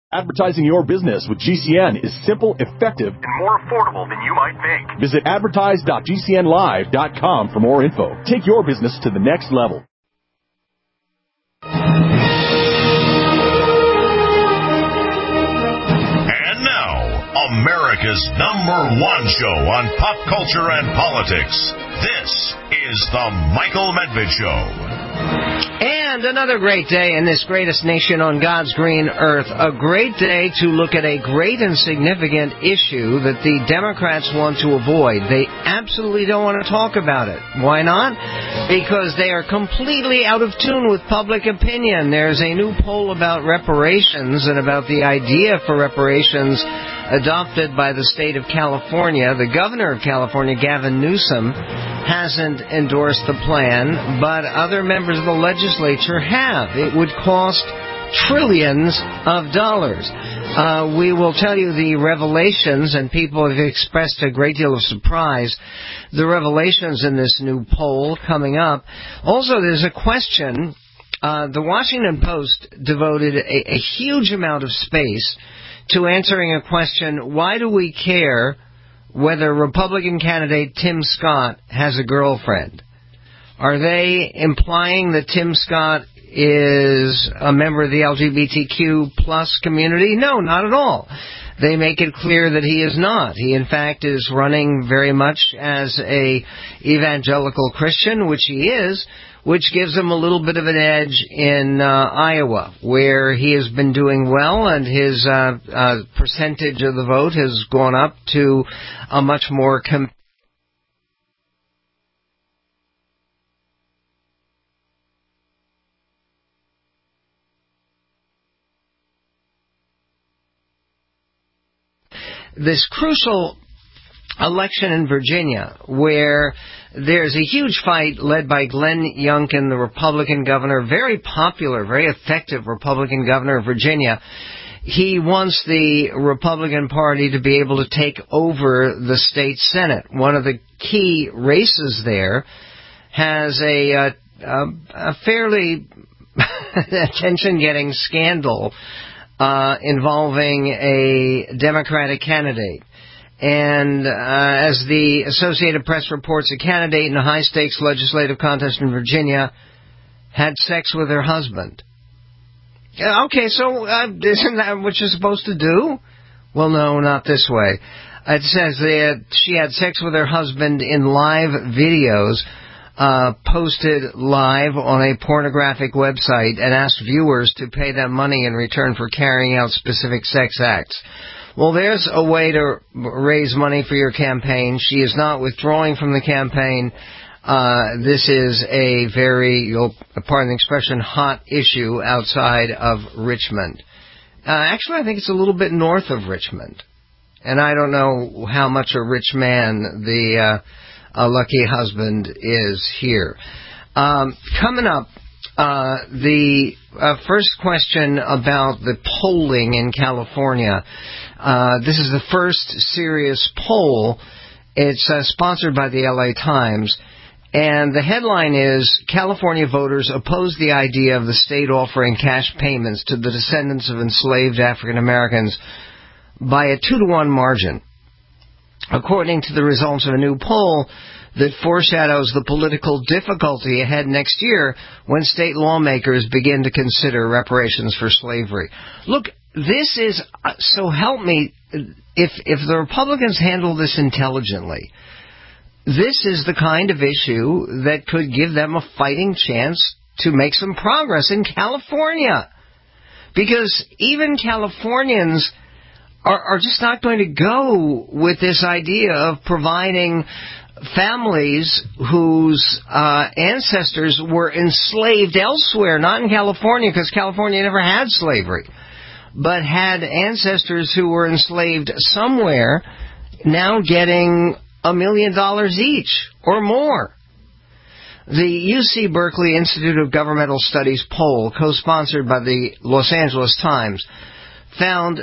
Advertising your business with GCN is simple, effective, and more affordable than you might think. Visit advertise.gcnlive.com for more info. Take your business to the next level. And now, America's #1 show on pop culture and politics. This is The Michael Medved Show. And another great day in this greatest nation on God's green earth. A great day to look at a great and significant issue that the Democrats want to avoid. They absolutely don't want to talk about it. Why not? Because they are completely out of tune with public opinion. There's a new poll about reparations and about the idea for reparations adopted by the state of California. The governor of California, Gavin Newsom, hasn't endorsed the plan, but other members of the legislature have. It would cost trillions of dollars. We will tell you the revelations, and people have expressed a great deal of surprise, the revelations in this new poll coming up. Also, there's a question. The Washington Post devoted a huge amount of space to answering a question: why do we care whether Republican candidate Tim Scott has a girlfriend? Are they implying that Tim Scott is a member of the LGBTQ plus community? No, not at all. They make it clear that he is not. He, in fact, is running very much as a evangelical Christian, which he is, which gives him a little bit of an edge in Iowa, where he has been doing well, and his percentage of the vote has gone up to a much more this crucial election in Virginia, where there's a huge fight led by Glenn Youngkin, the Republican governor, very popular, very effective Republican governor of Virginia. He wants the Republican Party to be able to take over the state Senate. One of the key races there has a fairly attention-getting scandal involving a Democratic candidate. And as the Associated Press reports, a candidate in a high-stakes legislative contest in Virginia had sex with her husband. Okay, so isn't that what you're supposed to do? Well, no, not this way. It says that she had sex with her husband in live videos posted live on a pornographic website, and asked viewers to pay them money in return for carrying out specific sex acts. Well, there's a way to raise money for your campaign. She is not withdrawing from the campaign. This is a very, you'll pardon the expression, hot issue outside of Richmond. Actually, I think it's a little bit north of Richmond. And I don't know how much a rich man the lucky husband is here. Coming up, the first question about the polling in California. This is the first serious poll. It's sponsored by the LA Times. And the headline is, California voters oppose the idea of the state offering cash payments to the descendants of enslaved African Americans by a 2-to-1 margin. According to the results of a new poll that foreshadows the political difficulty ahead next year when state lawmakers begin to consider reparations for slavery. Look, this is, so help me, if the Republicans handle this intelligently, this is the kind of issue that could give them a fighting chance to make some progress in California. Because even Californians are just not going to go with this idea of providing families whose ancestors were enslaved elsewhere, not in California, because California never had slavery, but had ancestors who were enslaved somewhere, now getting $1 million each or more. The UC Berkeley Institute of Governmental Studies poll, co-sponsored by the Los Angeles Times, found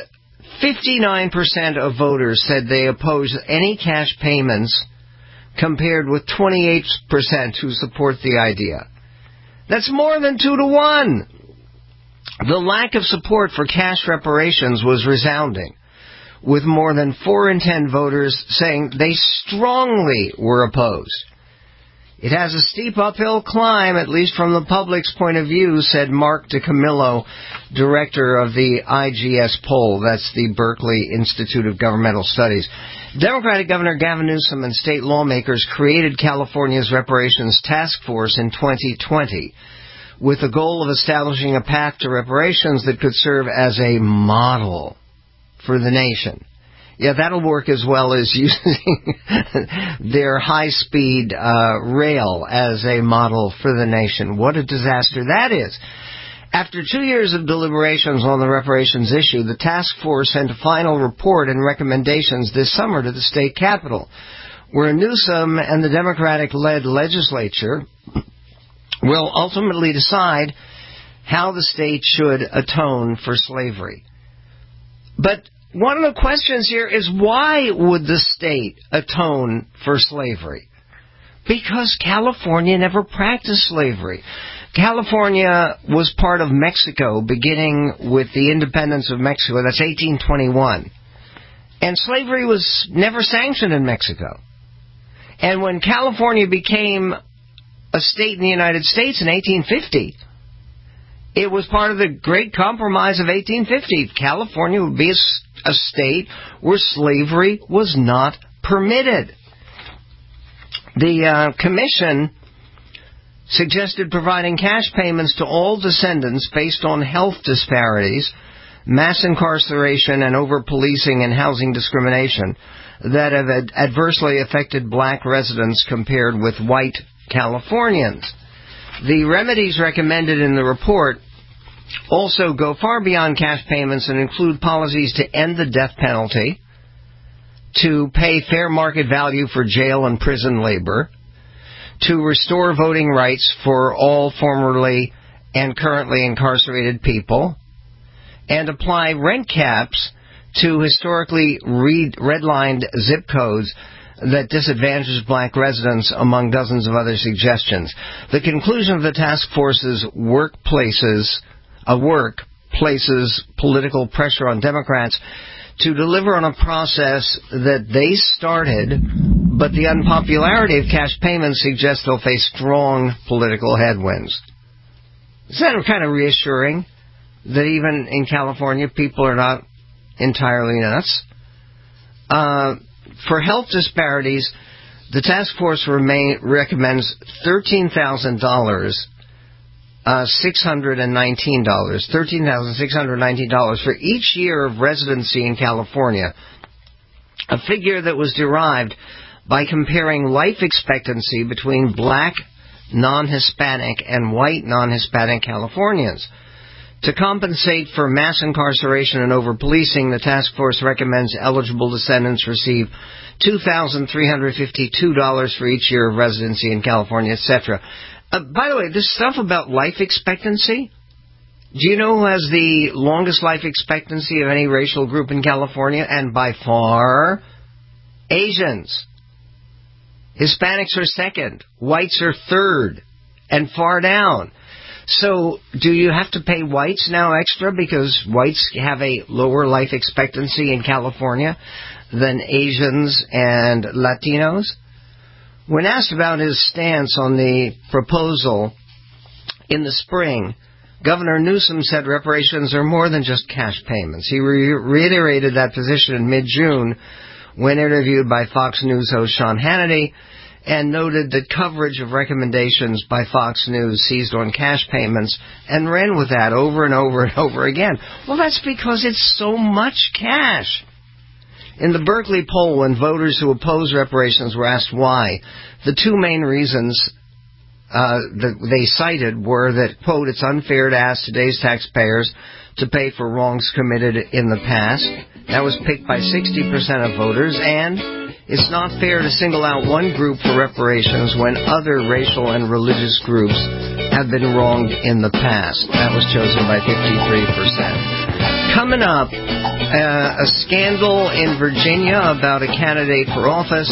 59% of voters said they oppose any cash payments, compared with 28% who support the idea. That's more than 2-to-1. The lack of support for cash reparations was resounding, with more than 4 in 10 voters saying they strongly were opposed. It has a steep uphill climb, at least from the public's point of view, said Mark DiCamillo, director of the IGS poll. That's the Berkeley Institute of Governmental Studies. Democratic Governor Gavin Newsom and state lawmakers created California's reparations task force in 2020 with the goal of establishing a path to reparations that could serve as a model for the nation. Yeah, that'll work as well as using their high-speed rail as a model for the nation. What a disaster that is. After 2 years of deliberations on the reparations issue, the task force sent a final report and recommendations this summer to the state capitol, where Newsom and the Democratic-led legislature will ultimately decide how the state should atone for slavery. But one of the questions here is, why would the state atone for slavery? Because California never practiced slavery. California was part of Mexico beginning with the independence of Mexico. That's 1821. And slavery was never sanctioned in Mexico. And when California became a state in the United States in 1850, it was part of the Great Compromise of 1850. California would be a state where slavery was not permitted. The commission suggested providing cash payments to all descendants based on health disparities, mass incarceration, and over-policing and housing discrimination that have adversely affected black residents compared with white Californians. The remedies recommended in the report also go far beyond cash payments and include policies to end the death penalty, to pay fair market value for jail and prison labor, to restore voting rights for all formerly and currently incarcerated people, and apply rent caps to historically redlined zip codes that disadvantages black residents, among dozens of other suggestions. The conclusion of the task force's work places political pressure on Democrats to deliver on a process that they started, but the unpopularity of cash payments suggests they'll face strong political headwinds. Is that kind of reassuring that even in California people are not entirely nuts? For health disparities, the task force recommends $13,619 for each year of residency in California, a figure that was derived by comparing life expectancy between black, non-Hispanic, and white non-Hispanic Californians. To compensate for mass incarceration and over-policing, the task force recommends eligible descendants receive $2,352 for each year of residency in California, etc. By the way, this stuff about life expectancy, do you know who has the longest life expectancy of any racial group in California? And by far, Asians. Hispanics are second. Whites are third. And far down. So, do you have to pay whites now extra because whites have a lower life expectancy in California than Asians and Latinos? When asked about his stance on the proposal in the spring, Governor Newsom said reparations are more than just cash payments. He reiterated that position in mid-June when interviewed by Fox News host Sean Hannity, and noted that coverage of recommendations by Fox News seized on cash payments and ran with that over and over and over again. Well, that's because it's so much cash. In the Berkeley poll, when voters who oppose reparations were asked why, the two main reasons that they cited were that, quote, it's unfair to ask today's taxpayers to pay for wrongs committed in the past. That was picked by 60% of voters, and it's not fair to single out one group for reparations when other racial and religious groups have been wronged in the past. That was chosen by 53%. Coming up, a scandal in Virginia about a candidate for office,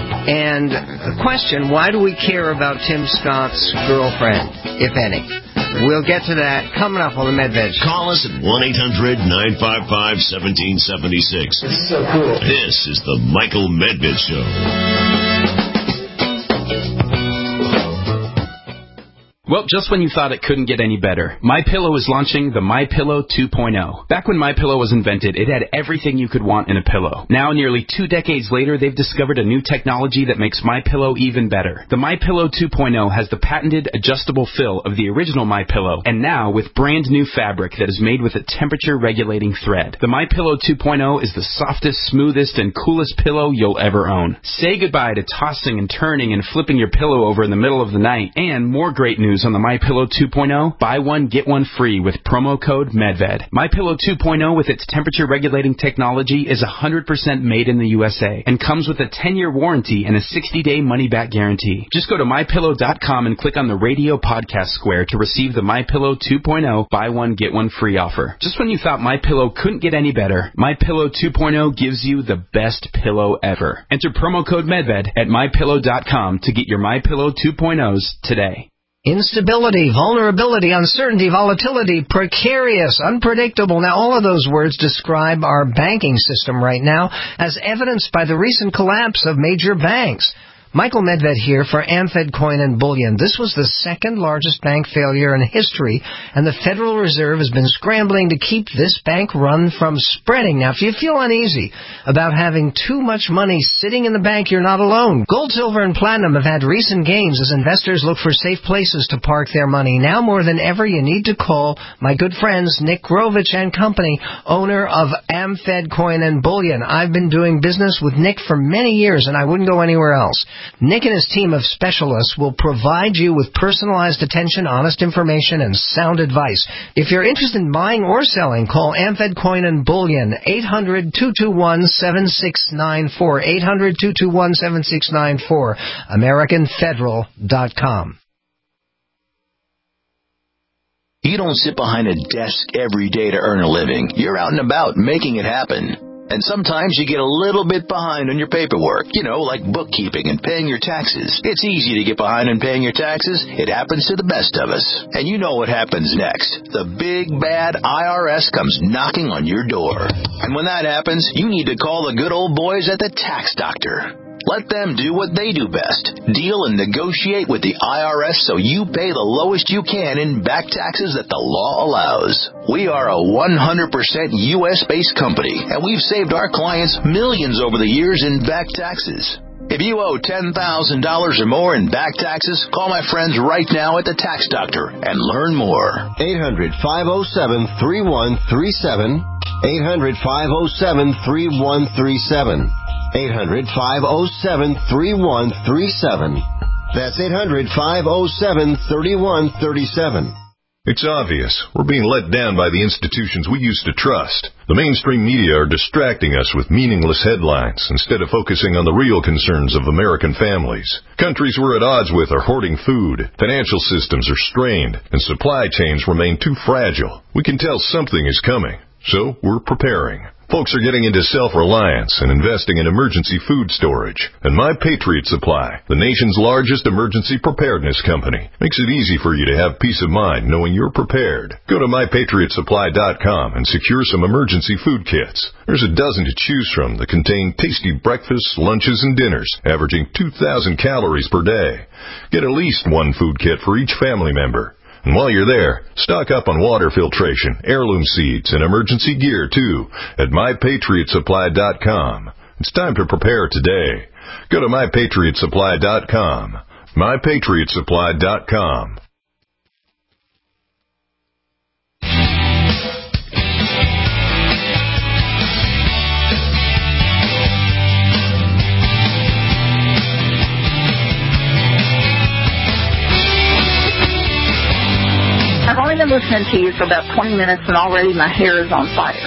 and a question, why do we care about Tim Scott's girlfriend, if any? We'll get to that coming up on the Medved Show. Call us at 1-800-955-1776. This is so cool. This is the Michael Medved Show. Well, just when you thought it couldn't get any better, MyPillow is launching the MyPillow 2.0. Back when MyPillow was invented, it had everything you could want in a pillow. Now, nearly 2 decades later, they've discovered a new technology that makes MyPillow even better. The MyPillow 2.0 has the patented adjustable fill of the original MyPillow, and now with brand new fabric that is made with a temperature-regulating thread. The MyPillow 2.0 is the softest, smoothest, and coolest pillow you'll ever own. Say goodbye to tossing and turning and flipping your pillow over in the middle of the night. And more great news on the MyPillow 2.0, buy one, get one free with promo code MEDVED. MyPillow 2.0 with its temperature-regulating technology is 100% made in the USA and comes with a 10-year warranty and a 60-day money-back guarantee. Just go to MyPillow.com and click on the radio podcast square to receive the MyPillow 2.0 buy one, get one free offer. Just when you thought MyPillow couldn't get any better, MyPillow 2.0 gives you the best pillow ever. Enter promo code MEDVED at MyPillow.com to get your MyPillow 2.0s today. Instability, vulnerability, uncertainty, volatility, precarious, unpredictable. Now, all of those words describe our banking system right now, as evidenced by the recent collapse of major banks. Michael Medved here for Amfed Coin and Bullion. This was the second largest bank failure in history, and the Federal Reserve has been scrambling to keep this bank run from spreading. Now, if you feel uneasy about having too much money sitting in the bank, you're not alone. Gold, silver, and platinum have had recent gains as investors look for safe places to park their money. Now more than ever, you need to call my good friends Nick Grovich and Company, owner of Amfed Coin and Bullion. I've been doing business with Nick for many years, and I wouldn't go anywhere else. Nick and his team of specialists will provide you with personalized attention, honest information, and sound advice. If you're interested in buying or selling, call Amfed Coin and Bullion, 800-221-7694, 800-221-7694, AmericanFederal.com. You don't sit behind a desk every day to earn a living. You're out and about making it happen. And sometimes you get a little bit behind on your paperwork, like bookkeeping and paying your taxes. It's easy to get behind on paying your taxes. It happens to the best of us. And you know what happens next. The big, bad IRS comes knocking on your door. And when that happens, you need to call the good old boys at the Tax Doctor. Let them do what they do best. Deal and negotiate with the IRS so you pay the lowest you can in back taxes that the law allows. We are a 100% U.S.-based company, and we've saved our clients millions over the years in back taxes. If you owe $10,000 or more in back taxes, call my friends right now at the Tax Doctor and learn more. 800-507-3137. 800-507-3137. 800-507-3137. That's 800-507-3137. It's obvious. We're being let down by the institutions we used to trust. The mainstream media are distracting us with meaningless headlines instead of focusing on the real concerns of American families. Countries we're at odds with are hoarding food, financial systems are strained, and supply chains remain too fragile. We can tell something is coming, so we're preparing. Folks are getting into self-reliance and investing in emergency food storage. And My Patriot Supply, the nation's largest emergency preparedness company, makes it easy for you to have peace of mind knowing you're prepared. Go to MyPatriotSupply.com and secure some emergency food kits. There's a dozen to choose from that contain tasty breakfasts, lunches, and dinners, averaging 2,000 calories per day. Get at least one food kit for each family member. And while you're there, stock up on water filtration, heirloom seeds, and emergency gear, too, at MyPatriotSupply.com. It's time to prepare today. Go to MyPatriotSupply.com. MyPatriotSupply.com. I've only been listening to you for about 20 minutes, and already my hair is on fire.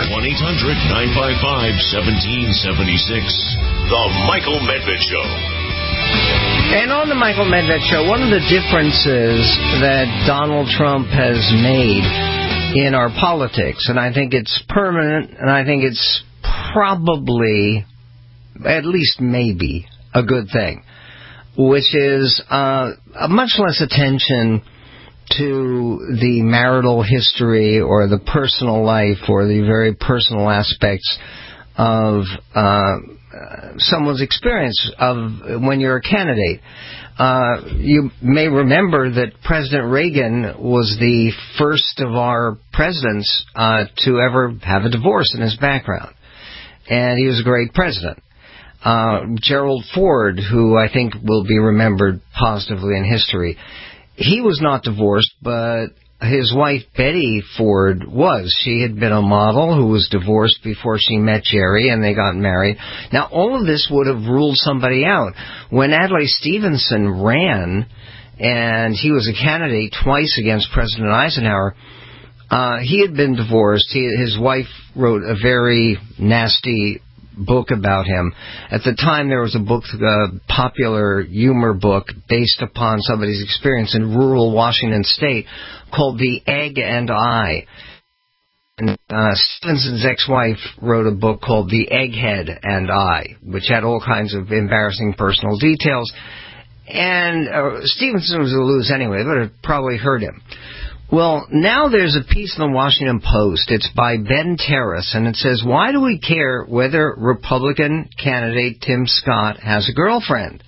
1-800-955-1776. The Michael Medved Show. And on the Michael Medved Show, one of the differences that Donald Trump has made in our politics, and I think it's permanent, and I think it's probably, at least maybe, a good thing, which is much less attention to the marital history or the personal life or the very personal aspects of someone's experience of when you're a candidate. You may remember that President Reagan was the first of our presidents to ever have a divorce in his background. And he was a great president. Gerald Ford, who I think will be remembered positively in history, he was not divorced, but his wife Betty Ford was. She had been a model who was divorced before she met Jerry, and they got married. Now, all of this would have ruled somebody out. When Adlai Stevenson ran, and he was a candidate twice against President Eisenhower, he had been divorced. His wife wrote a very nasty book about him. At the time, there was a book, a popular humor book, based upon somebody's experience in rural Washington State called The Egg and I. And Stevenson's ex-wife wrote a book called The Egghead and I, which had all kinds of embarrassing personal details. And Stevenson was a lose anyway, but it probably hurt him. Well, now there's a piece in the Washington Post. It's by Ben Terrace, and it says, "Why do we care whether Republican candidate Tim Scott has a girlfriend?"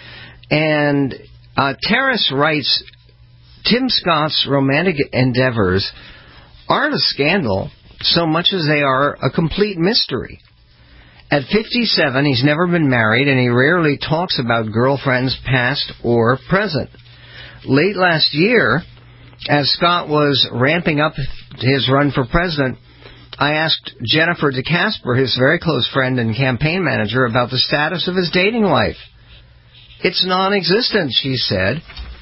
And Terrace writes, Tim Scott's romantic endeavors aren't a scandal so much as they are a complete mystery. At 57, he's never been married, and he rarely talks about girlfriends past or present. Late last year, as Scott was ramping up his run for president, I asked Jennifer DeCasper, his very close friend and campaign manager, about the status of his dating life. "It's non-existent," she said.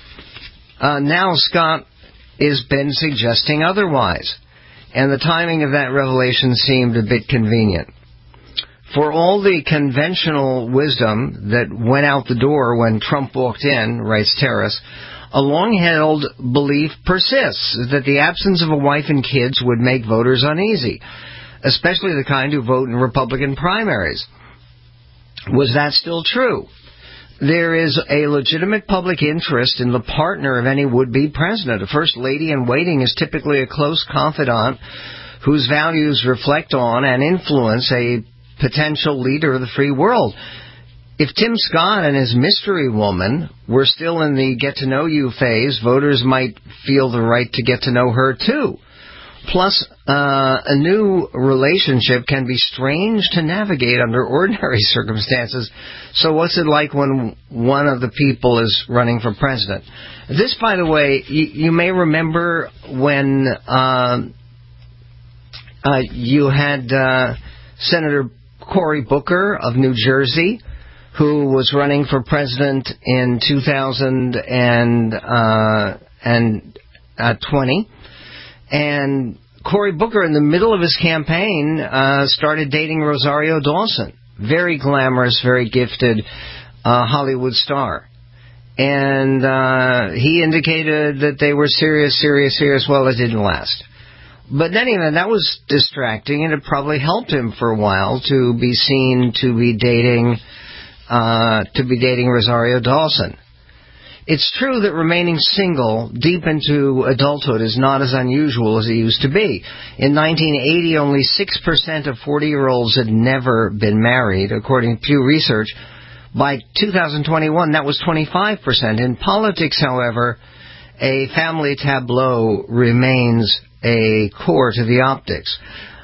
Now Scott has been suggesting otherwise, and the timing of that revelation seemed a bit convenient. For all the conventional wisdom that went out the door when Trump walked in, writes Terrace, a long-held belief persists that the absence of a wife and kids would make voters uneasy, especially the kind who vote in Republican primaries. Was that still true? There is a legitimate public interest in the partner of any would-be president. A first lady in waiting is typically a close confidant whose values reflect on and influence a potential leader of the free world. If Tim Scott and his mystery woman were still in the get-to-know-you phase, voters might feel the right to get to know her, too. Plus, a new relationship can be strange to navigate under ordinary circumstances. So what's it like when one of the people is running for president? This, by the way, you may remember when you had Senator Cory Booker of New Jersey, who was running for president in 2020. And Cory Booker, in the middle of his campaign, started dating Rosario Dawson. Very glamorous, very gifted Hollywood star. And he indicated that they were serious. Well, it didn't last. But anyway, that was distracting, and it probably helped him for a while to be seen to be dating Rosario Dawson. It's true that remaining single deep into adulthood is not as unusual as it used to be. In 1980, only 6% of 40-year-olds had never been married, according to Pew Research. By 2021, that was 25%. In politics, however, a family tableau remains a core to the optics.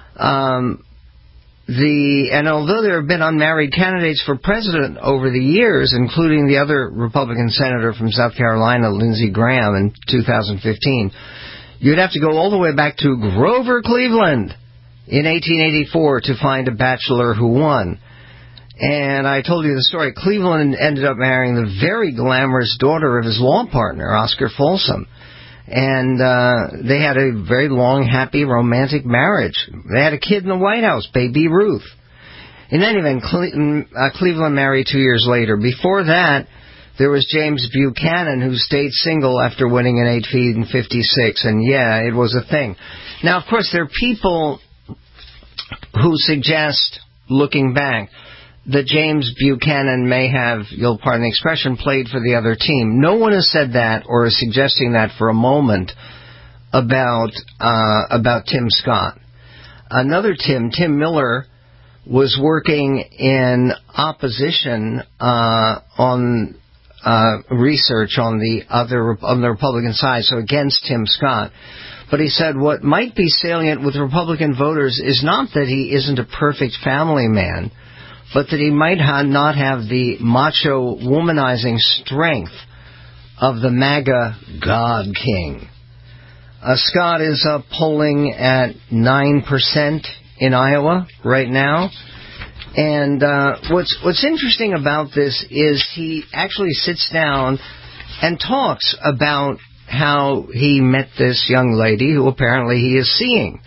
And although there have been unmarried candidates for president over the years, including the other Republican senator from South Carolina, Lindsey Graham, in 2015, you'd have to go all the way back to Grover Cleveland in 1884 to find a bachelor who won. And I told you the story. Cleveland ended up marrying the very glamorous daughter of his law partner, Oscar Folsom. And they had a very long, happy, romantic marriage. They had a kid in the White House, Baby Ruth. In any event, Cleveland married 2 years later. Before that, there was James Buchanan, who stayed single after winning an 8 feet in 56. And yeah, it was a thing. Now, of course, there are people who suggest, looking back, that James Buchanan may have, you'll pardon the expression, played for the other team. No one has said that or is suggesting that for a moment about Tim Scott. Another Tim Miller, was working in opposition on research on the Republican side, so against Tim Scott. But he said what might be salient with Republican voters is not that he isn't a perfect family man, but that he might not have the macho, womanizing strength of the MAGA God King. Scott is polling at 9% in Iowa right now. And what's interesting about this is he actually sits down and talks about how he met this young lady who apparently he is seeing.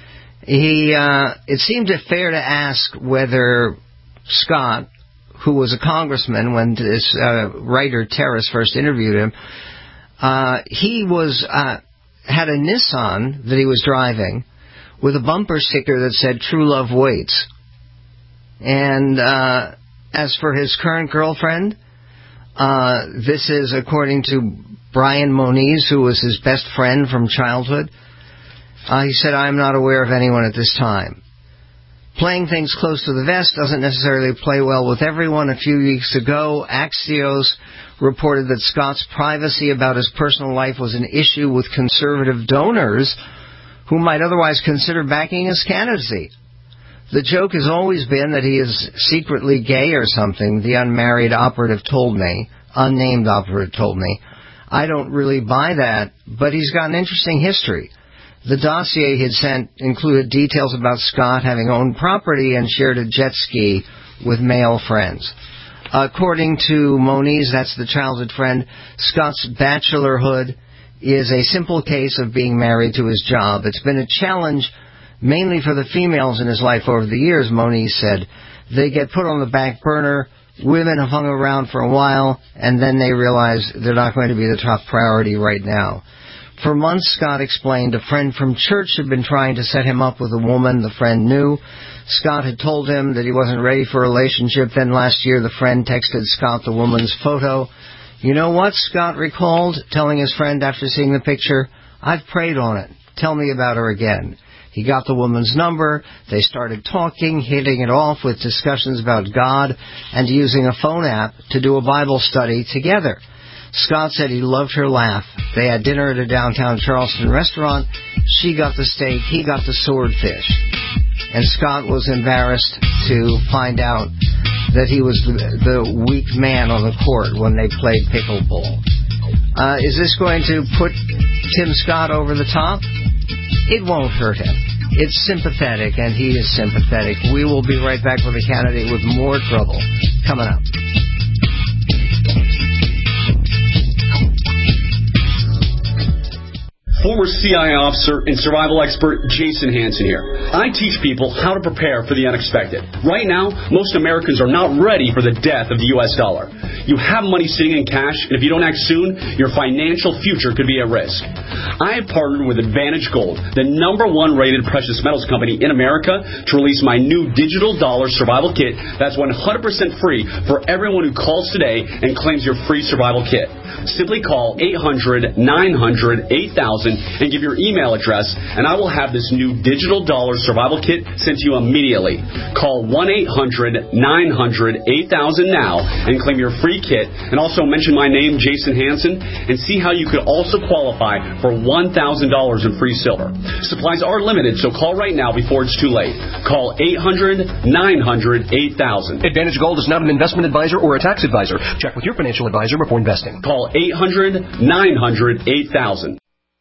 It seemed fair to ask whether Scott, who was a congressman when this writer Terrace first interviewed him, he had a Nissan that he was driving with a bumper sticker that said "True Love Waits." And as for his current girlfriend, this is according to Brian Moniz, who was his best friend from childhood. He said, "I'm not aware of anyone at this time." Playing things close to the vest doesn't necessarily play well with everyone. A few weeks ago, Axios reported that Scott's privacy about his personal life was an issue with conservative donors who might otherwise consider backing his candidacy. The joke has always been that he is secretly gay or something, the unnamed operative told me. I don't really buy that, but he's got an interesting history. The dossier he'd sent included details about Scott having owned property and shared a jet ski with male friends. According to Moniz, that's the childhood friend, Scott's bachelorhood is a simple case of being married to his job. It's been a challenge mainly for the females in his life over the years, Moniz said. They get put on the back burner. Women have hung around for a while, and then they realize they're not going to be the top priority right now. For months, Scott explained, a friend from church had been trying to set him up with a woman the friend knew. Scott had told him that he wasn't ready for a relationship. Then last year, the friend texted Scott the woman's photo. You know what, Scott recalled, telling his friend after seeing the picture, I've prayed on it. Tell me about her again. He got the woman's number. They started talking, hitting it off with discussions about God and using a phone app to do a Bible study together. Scott said he loved her laugh. They had dinner at a downtown Charleston restaurant. She got the steak, he got the swordfish. And Scott was embarrassed to find out that he was the weak man on the court when they played pickleball. Is this going to put Tim Scott over the top? It won't hurt him. It's sympathetic, and he is sympathetic. We will be right back with a candidate with more trouble coming up. Former CIA officer and survival expert Jason Hansen here. I teach people how to prepare for the unexpected. Right now, most Americans are not ready for the death of the U.S. dollar. You have money sitting in cash, and if you don't act soon, your financial future could be at risk. I have partnered with Advantage Gold, the #1 rated precious metals company in America, to release my new digital dollar survival kit that's 100% free for everyone who calls today and claims your free survival kit. Simply call 800-900-8000 and give your email address, and I will have this new digital dollar survival kit sent to you immediately. Call 1-800-900-8000 now and claim your free kit, and also mention my name, Jason Hansen, and see how you could also qualify for $1,000 in free silver. Supplies are limited, so call right now before it's too late. Call 800-900-8000. Advantage Gold is not an investment advisor or a tax advisor. Check with your financial advisor before investing. Call 800-900-8000.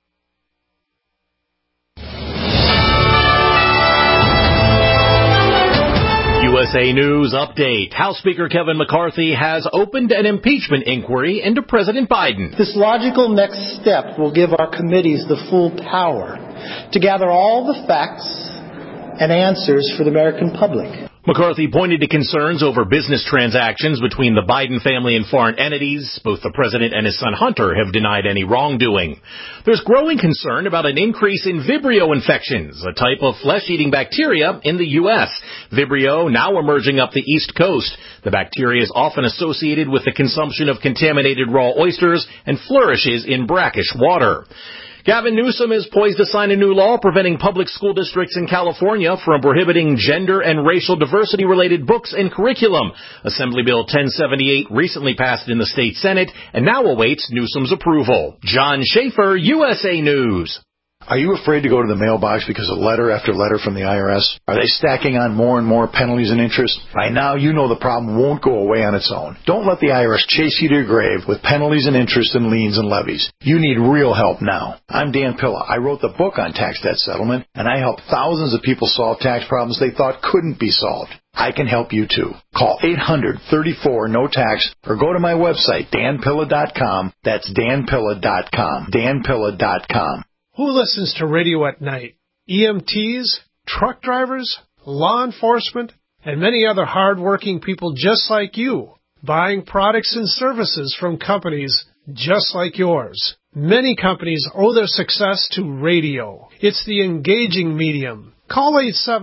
USA News Update. House Speaker Kevin McCarthy has opened an impeachment inquiry into President Biden. This logical next step will give our committees the full power to gather all the facts and answers for the American public. McCarthy pointed to concerns over business transactions between the Biden family and foreign entities. Both the president and his son Hunter have denied any wrongdoing. There's growing concern about an increase in Vibrio infections, a type of flesh-eating bacteria in the U.S. Vibrio now emerging up the East Coast. The bacteria is often associated with the consumption of contaminated raw oysters and flourishes in brackish water. Gavin Newsom is poised to sign a new law preventing public school districts in California from prohibiting gender and racial diversity-related books and curriculum. Assembly Bill 1078 recently passed in the state Senate and now awaits Newsom's approval. John Schaefer, USA News. Are you afraid to go to the mailbox because of letter after letter from the IRS? Are they stacking on more and more penalties and interest? By now, you know the problem won't go away on its own. Don't let the IRS chase you to your grave with penalties and interest and liens and levies. You need real help now. I'm Dan Pilla. I wrote the book on tax debt settlement, and I helped thousands of people solve tax problems they thought couldn't be solved. I can help you too. Call 800-34-NO-TAX or go to my website, danpilla.com. That's danpilla.com. danpilla.com. Who listens to radio at night? EMTs, truck drivers, law enforcement, and many other hard-working people just like you, buying products and services from companies just like yours. Many companies owe their success to radio. It's the engaging medium. Call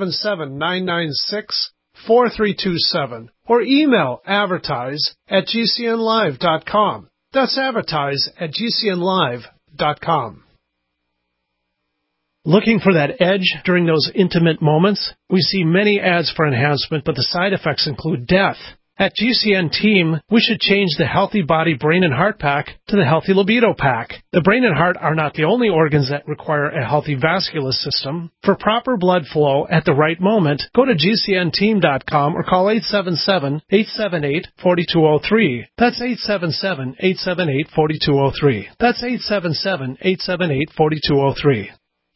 877-996-4327 or email advertise@gcnlive.com. That's advertise@gcnlive.com. Looking for that edge during those intimate moments? We see many ads for enhancement, but the side effects include death. At GCN Team, we should change the Healthy Body Brain and Heart Pack to the Healthy Libido Pack. The brain and heart are not the only organs that require a healthy vascular system. For proper blood flow at the right moment, go to GCNteam.com or call 877-878-4203. That's 877-878-4203. That's 877-878-4203.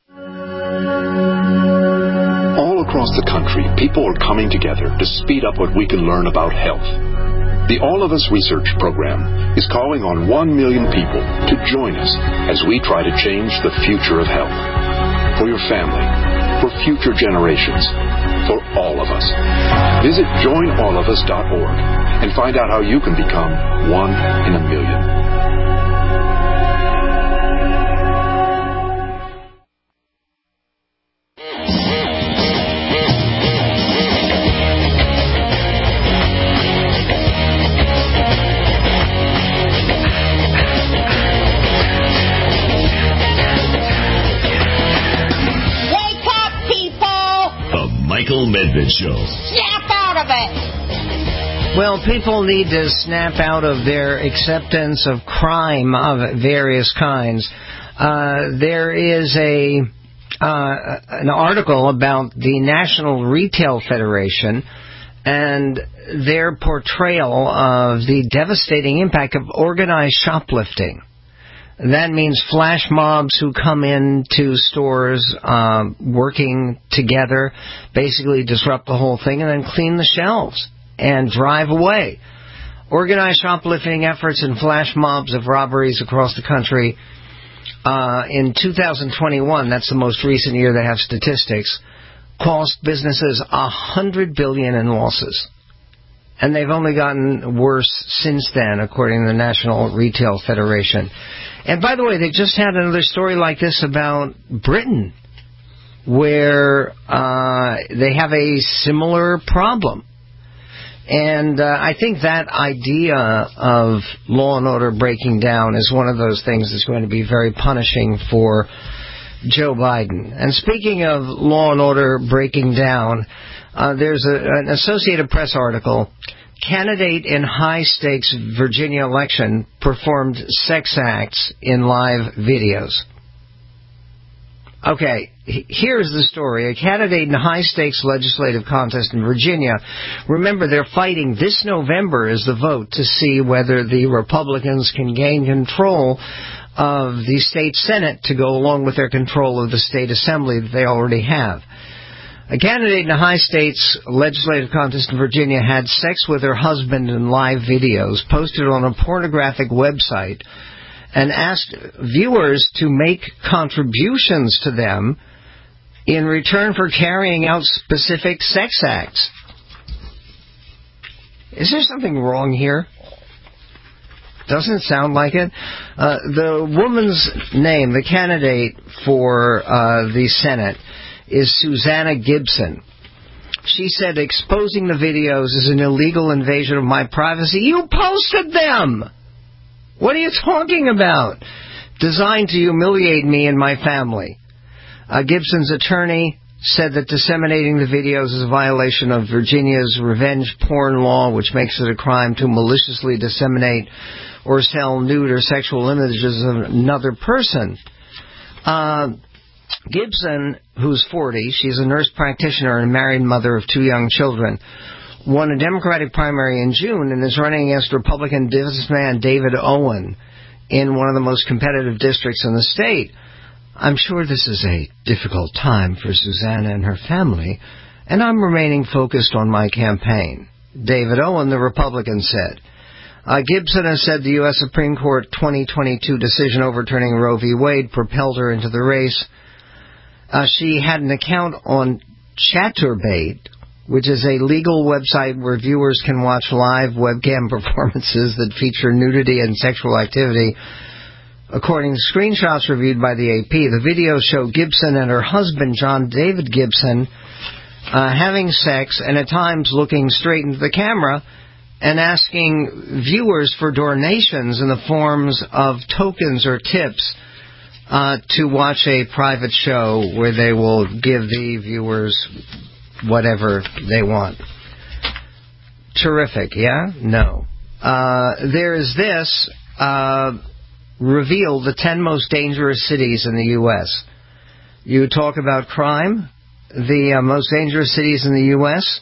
All across the country, people are coming together to speed up what we can learn about health. The All of Us Research Program is calling on 1 million people to join us as we try to change the future of health. For your family, for future generations, for all of us. Visit joinallofus.org and find out how you can become 1 in a million. Michael Medved Show. Snap out of it! Well, people need to snap out of their acceptance of crime of various kinds. There is an article about the National Retail Federation and their portrayal of the devastating impact of organized shoplifting. That means flash mobs who come into stores working together, basically disrupt the whole thing, and then clean the shelves and drive away. Organized shoplifting efforts and flash mobs of robberies across the country in 2021, that's the most recent year they have statistics, cost businesses $100 billion in losses. And they've only gotten worse since then, according to the National Retail Federation. And by the way, they just had another story like this about Britain, where they have a similar problem. And I think that idea of law and order breaking down is one of those things that's going to be very punishing for Joe Biden. And speaking of law and order breaking down, there's an Associated Press article. Candidate in high-stakes Virginia election performed sex acts in live videos. Okay, here's the story. A candidate in a high-stakes legislative contest in Virginia. Remember, they're fighting this November is the vote to see whether the Republicans can gain control of the state Senate to go along with their control of the state assembly that they already have. A candidate in a high-stakes legislative contest in Virginia had sex with her husband in live videos posted on a pornographic website and asked viewers to make contributions to them in return for carrying out specific sex acts. Is there something wrong here? Doesn't sound like it. The woman's name, the candidate for the Senate, is Susanna Gibson. She said exposing the videos is an illegal invasion of my privacy. You posted them! What are you talking about? Designed to humiliate me and my family. Gibson's attorney said that disseminating the videos is a violation of Virginia's revenge porn law, which makes it a crime to maliciously disseminate or sell nude or sexual images of another person. Gibson, who's 40, she's a nurse practitioner and a married mother of 2 young children, won a Democratic primary in June and is running against Republican businessman David Owen in one of the most competitive districts in the state. I'm sure this is a difficult time for Susanna and her family, and I'm remaining focused on my campaign, David Owen, the Republican, said. Gibson has said the U.S. Supreme Court 2022 decision overturning Roe v. Wade propelled her into the race. She had an account on Chaturbate, which is a legal website where viewers can watch live webcam performances that feature nudity and sexual activity. According to screenshots reviewed by the AP, the videos show Gibson and her husband, John David Gibson, having sex and at times looking straight into the camera and asking viewers for donations in the forms of tokens or tips to watch a private show where they will give the viewers whatever they want. Terrific, yeah? No. There is this, reveal the 10 most dangerous cities in the U.S. You talk about crime, the most dangerous cities in the U.S.,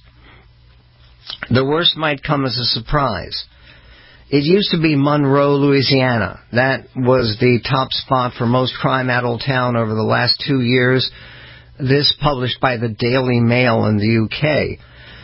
the worst might come as a surprise. It used to be Monroe, Louisiana. That was the top spot for most crime-addled town over the last 2 years. This published by the Daily Mail in the UK.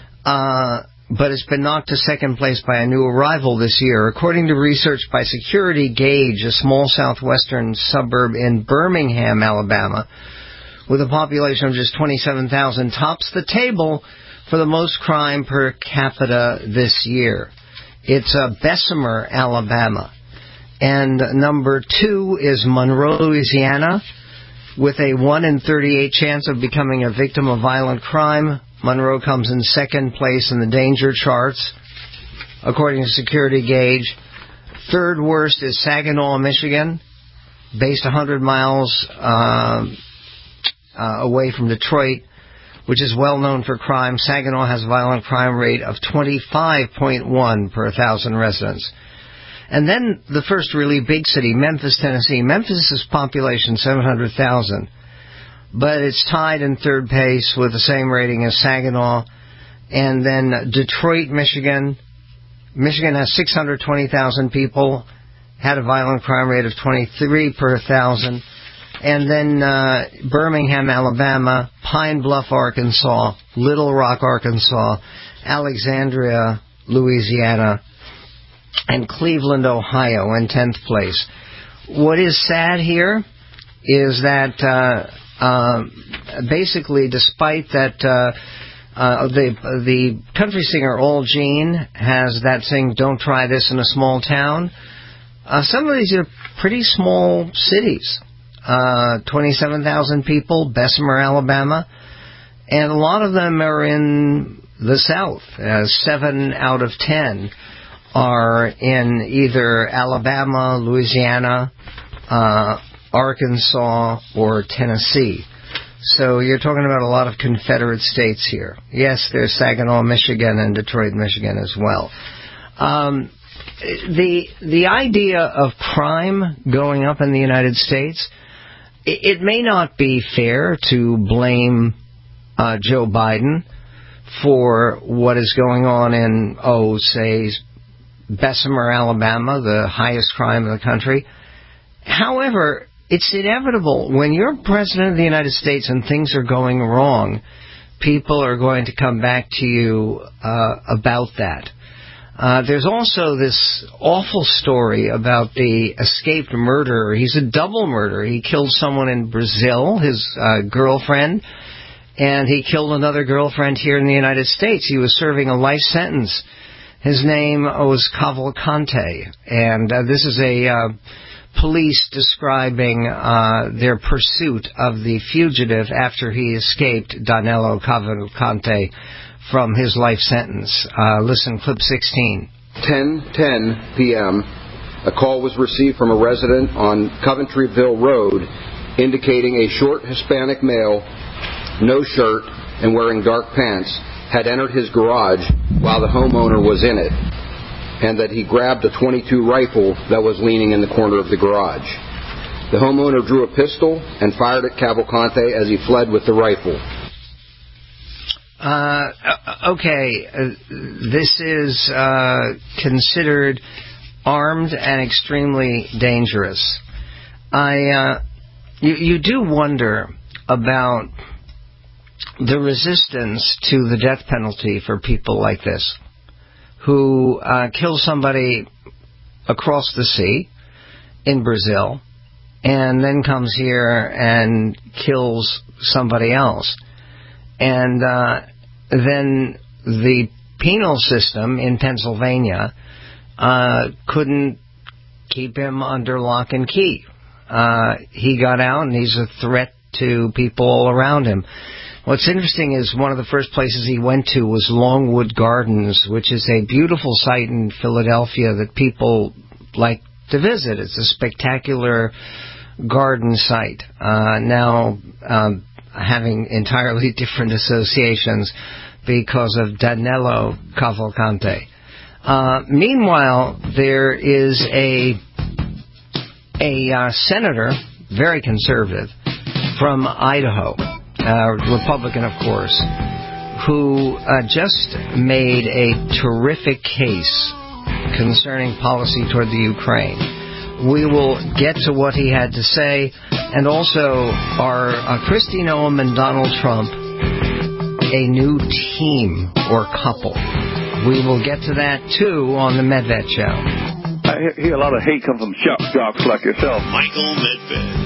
But it's been knocked to second place by a new arrival this year. According to research by Security Gauge, a small southwestern suburb in Birmingham, Alabama, with a population of just 27,000, tops the table for the most crime per capita this year. It's Bessemer, Alabama. And number 2 is Monroe, Louisiana, with a 1 in 38 chance of becoming a victim of violent crime. Monroe comes in second place in the danger charts, according to Security Gauge. Third worst is Saginaw, Michigan, based 100 miles away from Detroit, which is well known for crime. Saginaw has a violent crime rate of 25.1 per 1,000 residents. And then the first really big city, Memphis, Tennessee. Memphis' population 700,000. But it's tied in third place with the same rating as Saginaw. And then Detroit, Michigan. Michigan has 620,000 people, had a violent crime rate of 23 per 1,000. And then Birmingham, Alabama, Pine Bluff, Arkansas, Little Rock, Arkansas, Alexandria, Louisiana, and Cleveland, Ohio in 10th place. What is sad here is that basically, despite that the country singer Al Jean has that thing, "Don't try this in a small town," some of these are pretty small cities. 27,000 people, Bessemer, Alabama, and a lot of them are in the South. 7 out of 10 are in either Alabama, Louisiana, Arkansas, or Tennessee. So you're talking about a lot of Confederate states here. Yes, there's Saginaw, Michigan, and Detroit, Michigan as well. The idea of crime going up in the United States, it may not be fair to blame Joe Biden for what is going on in, say, Bessemer, Alabama, the highest crime in the country. However, it's inevitable. When you're president of the United States and things are going wrong, people are going to come back to you about that. There's also this awful story about the escaped murderer. He's a double murderer. He killed someone in Brazil, his girlfriend, and he killed another girlfriend here in the United States. He was serving a life sentence His name was Cavalcante, and this is a police describing their pursuit of the fugitive after he escaped, Danilo Cavalcante, from his life sentence. Listen, clip 16. 10:10 p.m., a call was received from a resident on Coventryville Road indicating a short Hispanic male, no shirt, and wearing dark pants, had entered his garage while the homeowner was in it, and that he grabbed a .22 rifle that was leaning in the corner of the garage. The homeowner drew a pistol and fired at Cavalcante as he fled with the rifle. This is considered armed and extremely dangerous. You do wonder about the resistance to the death penalty for people like this, who kill somebody across the sea in Brazil and then comes here and kills somebody else. And then the penal system in Pennsylvania couldn't keep him under lock and key. He got out, and he's a threat to people all around him. What's interesting is one of the first places he went to was Longwood Gardens, which is a beautiful site in Philadelphia that people like to visit. It's a spectacular garden site. Now having entirely different associations because of Danilo Cavalcante. Meanwhile, there is a senator, very conservative, from Idaho, Republican, of course, who just made a terrific case concerning policy toward the Ukraine. We will get to what he had to say, and also are Kristi Noem and Donald Trump a new team or couple? We will get to that, too, on the Medved Show. I hear a lot of hate come from shock jocks like yourself. Michael Medved.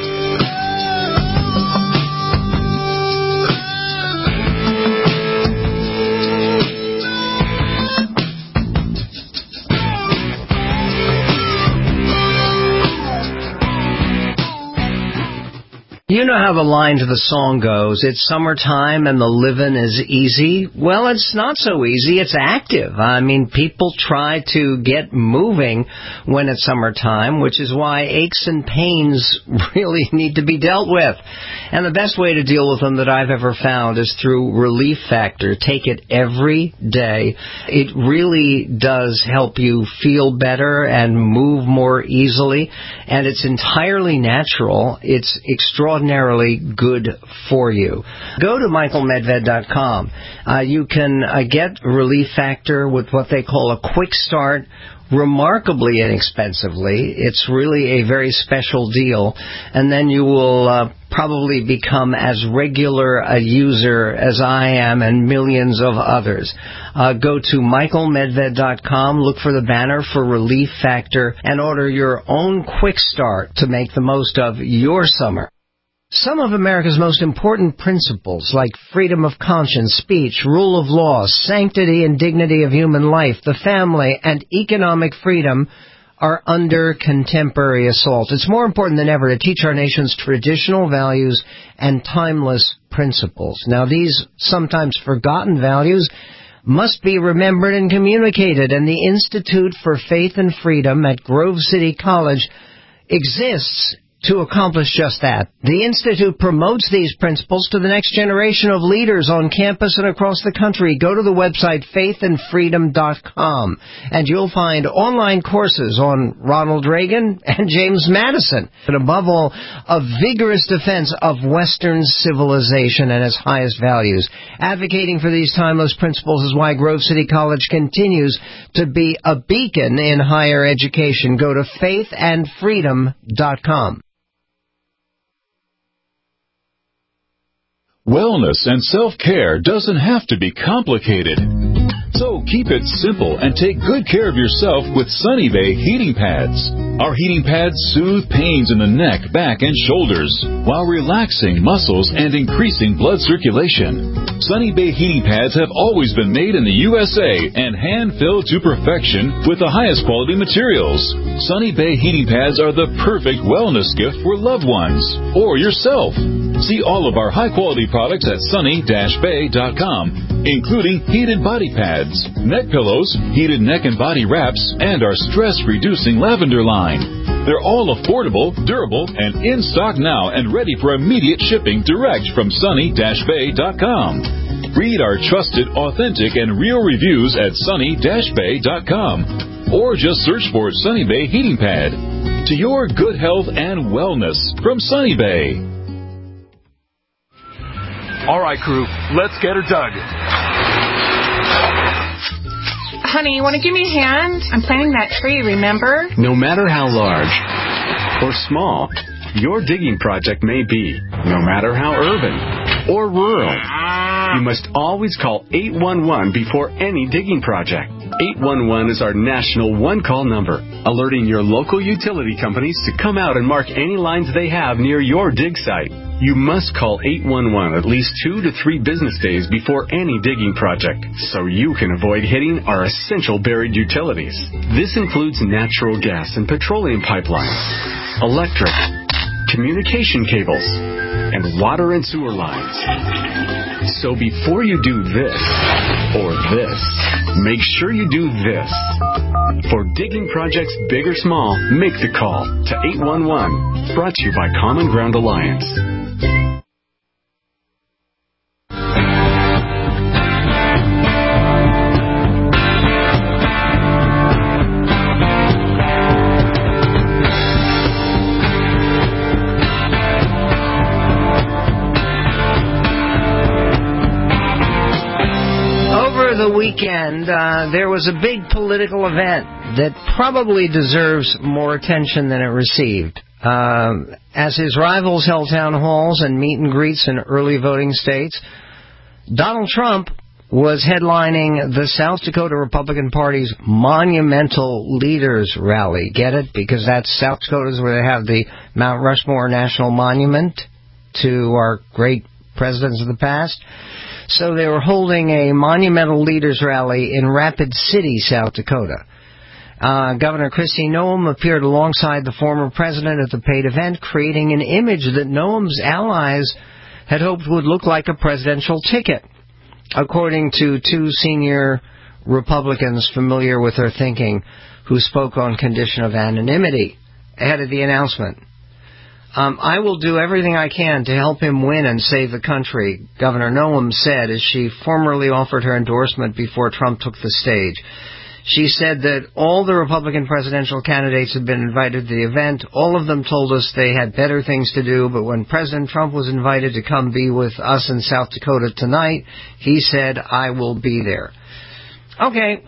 You know how the line to the song goes, it's summertime and the living is easy. Well, it's not so easy, it's active. I mean, people try to get moving when it's summertime, which is why aches and pains really need to be dealt with. And the best way to deal with them that I've ever found is through Relief Factor. Take it every day. It really does help you feel better and move more easily. And it's entirely natural. It's extraordinarily good for you. Go to michaelmedved.com. You can get Relief Factor with what they call a quick start, remarkably inexpensively. It's really a very special deal. And then you will probably become as regular a user as I am and millions of others. Go to michaelmedved.com, look for the banner for Relief Factor, and order your own quick start to make the most of your summer. Some of America's most important principles, like freedom of conscience, speech, rule of law, sanctity and dignity of human life, the family, and economic freedom, are under contemporary assault. It's more important than ever to teach our nation's traditional values and timeless principles. Now, these sometimes forgotten values must be remembered and communicated, and the Institute for Faith and Freedom at Grove City College exists to accomplish just that. The Institute promotes these principles to the next generation of leaders on campus and across the country. Go to the website faithandfreedom.com, and you'll find online courses on Ronald Reagan and James Madison, and above all, a vigorous defense of Western civilization and its highest values. Advocating for these timeless principles is why Grove City College continues to be a beacon in higher education. Go to faithandfreedom.com. Wellness and self-care doesn't have to be complicated. So keep it simple and take good care of yourself with Sunny Bay heating pads. Our heating pads soothe pains in the neck, back, and shoulders while relaxing muscles and increasing blood circulation. Sunny Bay heating pads have always been made in the USA and hand-filled to perfection with the highest quality materials. Sunny Bay heating pads are the perfect wellness gift for loved ones or yourself. See all of our high-quality products at sunny-bay.com, including heated body pads, neck pillows, heated neck and body wraps, and our stress-reducing lavender line. They're all affordable, durable, and in stock now and ready for immediate shipping direct from sunny-bay.com. Read our trusted, authentic, and real reviews at sunny-bay.com or just search for Sunny Bay Heating Pad. To your good health and wellness from Sunny Bay. All right, crew, let's get her dug. Honey, you want to give me a hand? I'm planting that tree, remember? No matter how large or small your digging project may be, no matter how urban or rural, you must always call 811 before any digging project. 811 is our national one-call number, alerting your local utility companies to come out and mark any lines they have near your dig site. You must call 811 at least 2 to 3 business days before any digging project, so you can avoid hitting our essential buried utilities. This includes natural gas and petroleum pipelines, electric, communication cables, and water and sewer lines. So before you do this or this, make sure you do this. For digging projects big or small, make the call to 811. Brought to you by Common Ground Alliance. The weekend, there was a big political event that probably deserves more attention than it received. As his rivals held town halls and meet and greets in early voting states, Donald Trump was headlining the South Dakota Republican Party's Monumental Leaders Rally. Get it? Because that's South Dakota's where they have the Mount Rushmore National Monument to our great presidents of the past. So they were holding a Monumental Leaders Rally in Rapid City, South Dakota. Governor Kristi Noem appeared alongside the former president at the paid event, creating an image that Noem's allies had hoped would look like a presidential ticket, according to 2 senior Republicans familiar with her thinking who spoke on condition of anonymity ahead of the announcement. I will do everything I can to help him win and save the country, Governor Noem said as she formally offered her endorsement before Trump took the stage. She said that all the Republican presidential candidates had been invited to the event. All of them told us they had better things to do, but when President Trump was invited to come be with us in South Dakota tonight, he said, I will be there. Okay,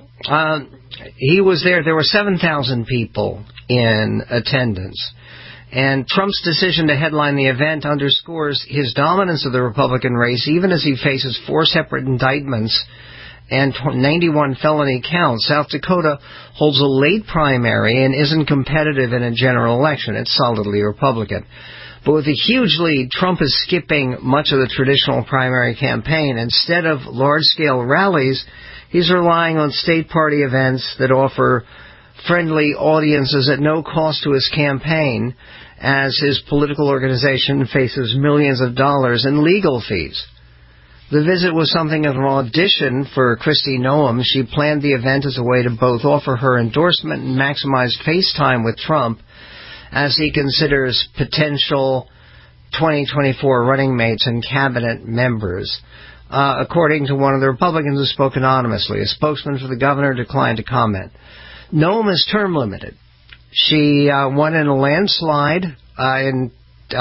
he was there. There were 7,000 people in attendance. And Trump's decision to headline the event underscores his dominance of the Republican race, even as he faces 4 separate indictments and 91 felony counts. South Dakota holds a late primary and isn't competitive in a general election. It's solidly Republican. But with a huge lead, Trump is skipping much of the traditional primary campaign. Instead of large-scale rallies, he's relying on state party events that offer friendly audiences at no cost to his campaign, as his political organization faces millions of dollars in legal fees. The visit was something of an audition for Kristi Noem. She planned the event as a way to both offer her endorsement and maximize face time with Trump as he considers potential 2024 running mates and cabinet members. According to one of the Republicans who spoke anonymously, a spokesman for the governor declined to comment. Noem is term limited. She won in a landslide in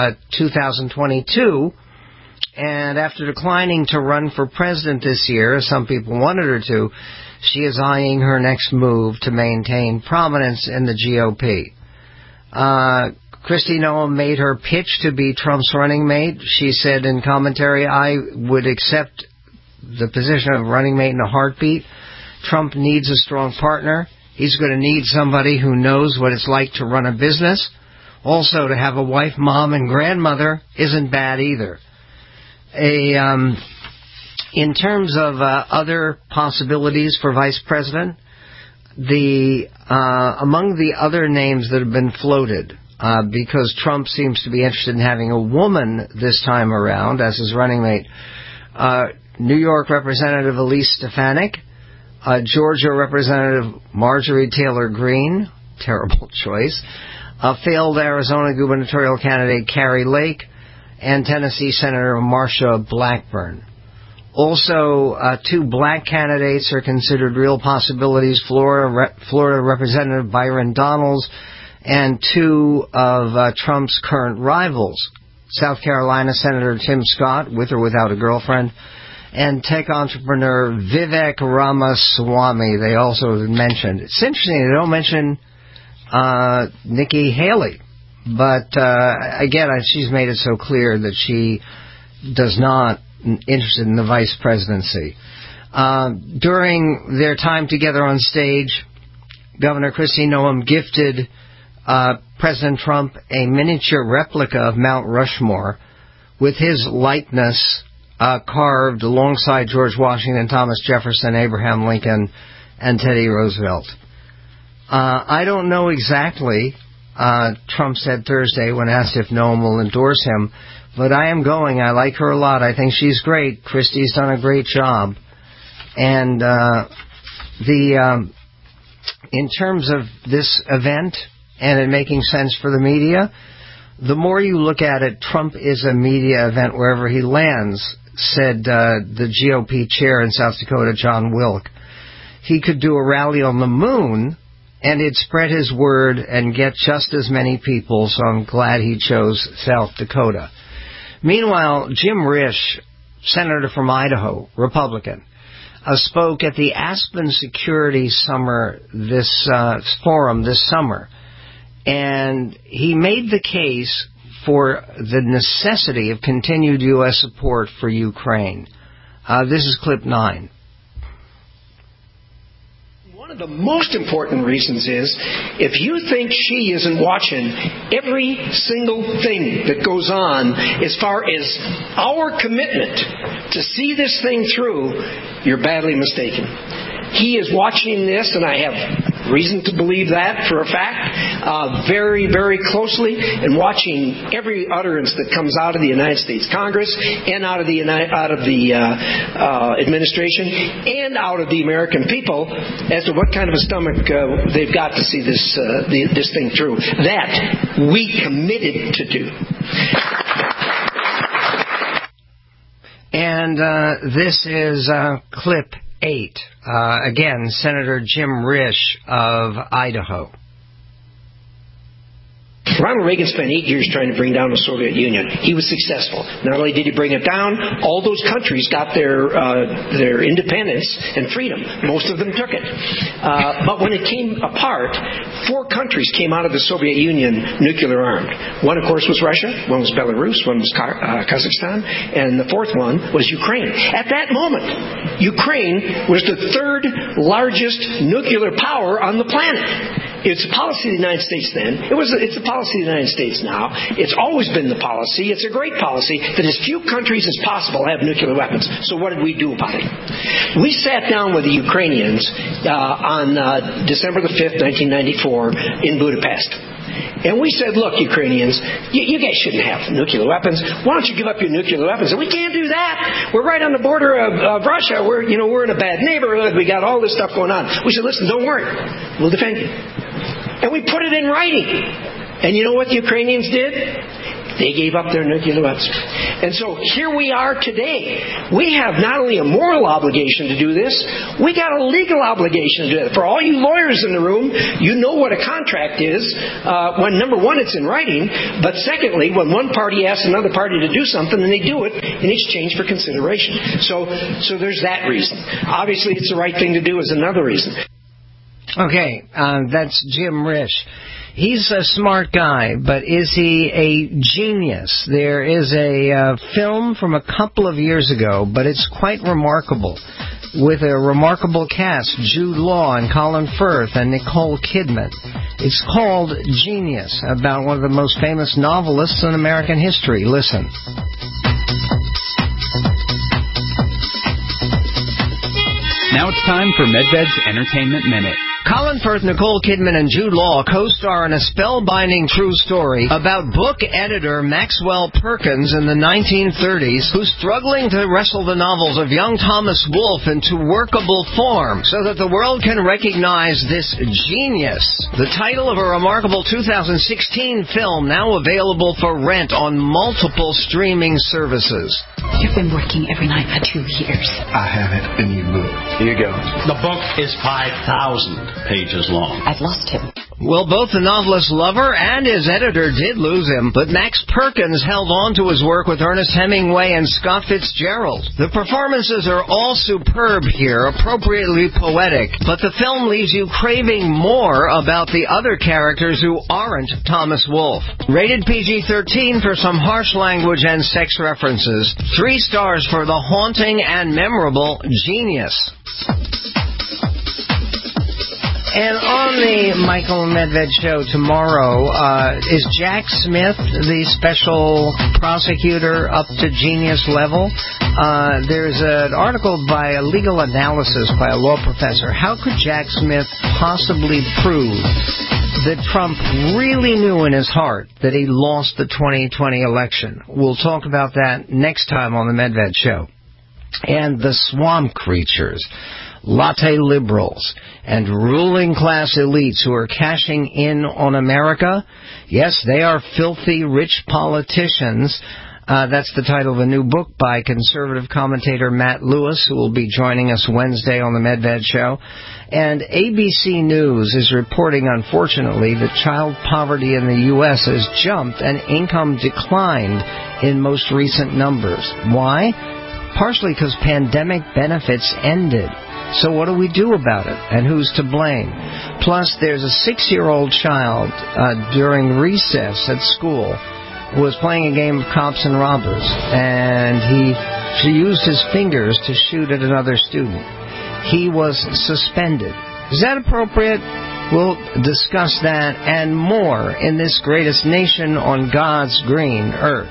2022, and after declining to run for president this year, as some people wanted her to, she is eyeing her next move to maintain prominence in the GOP. Kristi Noem made her pitch to be Trump's running mate. She said in commentary, I would accept the position of running mate in a heartbeat. Trump needs a strong partner. He's going to need somebody who knows what it's like to run a business. Also, to have a wife, mom, and grandmother isn't bad either. In terms of other possibilities for vice president, among the other names that have been floated, because Trump seems to be interested in having a woman this time around as his running mate, New York Representative Elise Stefanik, Georgia Representative Marjorie Taylor Greene, terrible choice, failed Arizona gubernatorial candidate Kari Lake, and Tennessee Senator Marsha Blackburn. Also, 2 black candidates are considered real possibilities, Florida Representative Byron Donalds and 2 of Trump's current rivals, South Carolina Senator Tim Scott, with or without a girlfriend, and tech entrepreneur Vivek Ramaswamy. They also mentioned. It's interesting they don't mention Nikki Haley, but again, she's made it so clear that she does not interested in the vice presidency. During their time together on stage, Governor Kristi Noem gifted President Trump a miniature replica of Mount Rushmore with his likeness carved alongside George Washington, Thomas Jefferson, Abraham Lincoln, and Teddy Roosevelt. I don't know exactly, Trump said Thursday when asked if Noem will endorse him, but I am going. I like her a lot. I think she's great. Christie's done a great job. And in terms of this event and it making sense for the media, the more you look at it, Trump is a media event wherever he lands, said the GOP chair in South Dakota, John Wilk. He could do a rally on the moon, and it'd spread his word and get just as many people, so I'm glad he chose South Dakota. Meanwhile, Jim Risch, senator from Idaho, Republican, spoke at the Aspen Security Forum this summer, and he made the case for the necessity of continued U.S. support for Ukraine. This is clip 9. One of the most important reasons is if you think she isn't watching every single thing that goes on as far as our commitment to see this thing through, you're badly mistaken. He is watching this, and I have reason to believe that for a fact, very, very closely, and watching every utterance that comes out of the United States Congress and out of the administration and out of the American people as to what kind of a stomach they've got to see this thing through. That we committed to do. And this is clip 8. Again, Senator Jim Risch of Idaho. Ronald Reagan spent 8 years trying to bring down the Soviet Union. He was successful. Not only did he bring it down, all those countries got their independence and freedom. Most of them took it. But when it came apart, 4 countries came out of the Soviet Union nuclear armed. One, of course, was Russia. One was Belarus. One was Kazakhstan. And the 4th one was Ukraine. At that moment, Ukraine was the 3rd largest nuclear power on the planet. It's a policy of the United States then. It's a policy of the United States now. It's always been the policy. It's a great policy that as few countries as possible have nuclear weapons. So what did we do about it? We sat down with the Ukrainians on December the 5th, 1994 in Budapest. And we said, look, Ukrainians, you guys shouldn't have nuclear weapons. Why don't you give up your nuclear weapons? And we can't do that. We're right on the border of Russia. We're in a bad neighborhood. We got all this stuff going on. We said, listen, don't worry. We'll defend you. And we put it in writing. And you know what the Ukrainians did? They gave up their nuclear weapons. And so here we are today. We have not only a moral obligation to do this, we got a legal obligation to do it. For all you lawyers in the room, you know what a contract is. When, number one, it's in writing, but secondly, when one party asks another party to do something, and they do it in exchange for consideration. So there's that reason. Obviously, it's the right thing to do is another reason. Okay, that's Jim Risch. He's a smart guy, but is he a genius? There is a film from a couple of years ago, but it's quite remarkable. with a remarkable cast, Jude Law and Colin Firth and Nicole Kidman. It's called Genius, about one of the most famous novelists in American history. Listen. Now it's time for MedVed's Entertainment Minute. Colin Firth, Nicole Kidman, and Jude Law co-star in a spellbinding true story about book editor Maxwell Perkins in the 1930s, who's struggling to wrestle the novels of young Thomas Wolfe into workable form so that the world can recognize this genius. The title of a remarkable 2016 film, now available for rent on multiple streaming services. You've been working every night for 2 years. I have it in your book. Here you go. The book is 5,000 pages long. I've lost him. Well, both the novelist's lover and his editor did lose him, but Max Perkins held on to his work with Ernest Hemingway and Scott Fitzgerald. The performances are all superb here, appropriately poetic, but the film leaves you craving more about the other characters who aren't Thomas Wolfe. Rated PG-13 for some harsh language and sex references. 3 stars for the haunting and memorable Genius. And on the Michael Medved Show tomorrow, is Jack Smith, the special prosecutor, up to genius level? There's an article by a legal analysis by a law professor. How could Jack Smith possibly prove that Trump really knew in his heart that he lost the 2020 election? We'll talk about that next time on the Medved Show. And the swamp creatures, latte liberals, and ruling class elites who are cashing in on America. Yes, they are filthy rich politicians. That's the title of a new book by conservative commentator Matt Lewis, who will be joining us Wednesday on the Medved Show. And ABC News is reporting, unfortunately, that child poverty in the U.S. has jumped and income declined in most recent numbers. Why? Partially because pandemic benefits ended. So what do we do about it? And who's to blame? Plus, there's a 6-year-old child during recess at school who was playing a game of cops and robbers, and she used his fingers to shoot at another student. He was suspended. Is that appropriate? We'll discuss that and more in this greatest nation on God's green earth.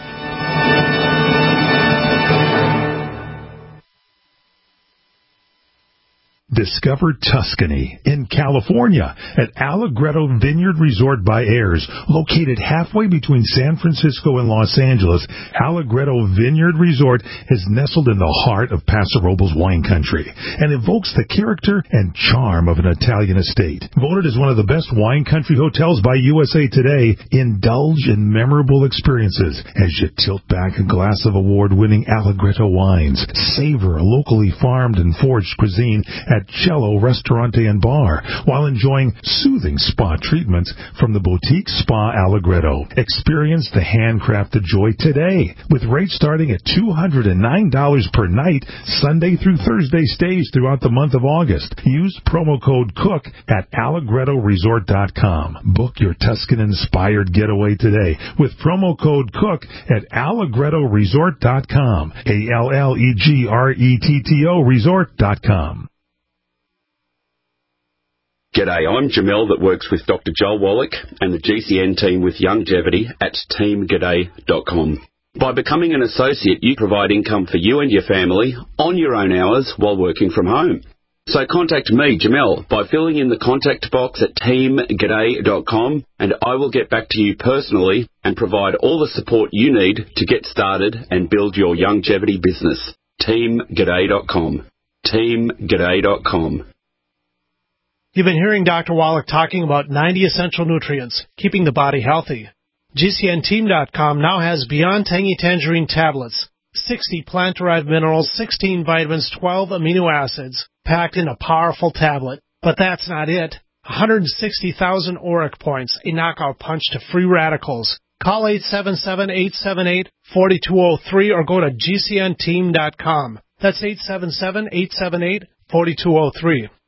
Discover Tuscany in California at Allegretto Vineyard Resort by Ayers. Located halfway between San Francisco and Los Angeles, Allegretto Vineyard Resort is nestled in the heart of Paso Robles wine country and evokes the character and charm of an Italian estate. Voted as one of the best wine country hotels by USA Today, indulge in memorable experiences as you tilt back a glass of award-winning Allegretto wines. Savor locally farmed and foraged cuisine at Cello Ristorante and Bar, while enjoying soothing spa treatments from the boutique Spa Allegretto. Experience the handcrafted joy today, with rates starting at $209 per night, Sunday through Thursday stays throughout the month of August. Use promo code COOK at AllegrettoResort.com. Book your Tuscan-inspired getaway today with promo code COOK at AllegrettoResort.com. ALLEGRETTO Resort.com. G'day, I'm Jamel that works with Dr. Joel Wallach and the GCN team with Longevity at teamg'day.com. By becoming an associate, you provide income for you and your family on your own hours while working from home. So contact me, Jamel, by filling in the contact box at teamg'day.com, and I will get back to you personally and provide all the support you need to get started and build your longevity business. teamg'day.com. teamg'day.com. You've been hearing Dr. Wallach talking about 90 essential nutrients, keeping the body healthy. GCNteam.com now has Beyond Tangy Tangerine tablets, 60 plant-derived minerals, 16 vitamins, 12 amino acids, packed in a powerful tablet. But that's not it. 160,000 ORAC points, a knockout punch to free radicals. Call 877-878-4203 or go to GCNteam.com. That's 877-878-4203.